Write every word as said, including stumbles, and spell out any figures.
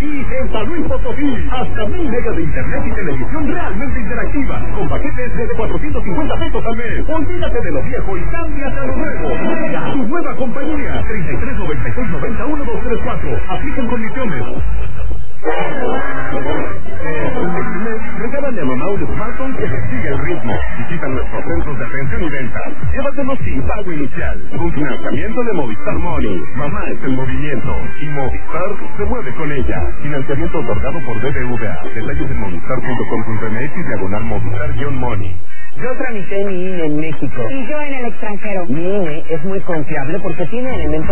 aquí en San Luis Potosí. Hasta mil megas de internet y televisión realmente interactiva, con paquetes desde cuatrocientos cincuenta pesos al mes. Olvídate de lo viejo y cámbiate a lo nuevo. Mega, tu nueva compañía. treinta y tres noventa y seis noventa uno dos tres cuatro. Aplican condiciones. Regálale a mamá un smartphone que le sigue el ritmo. Visita nuestros centros de atención y venta. Llévatelo sin pago inicial. Un financiamiento de Movistar Money. Mamá es el movimiento. Y Movistar se mueve con ella. Financiamiento otorgado por B B V A. Detalles en movistar punto com punto m x diagonal Movistar-Money. Yo tramité mi I N E en México. Y yo en el extranjero. Mi I N E es muy confiable porque tiene elementos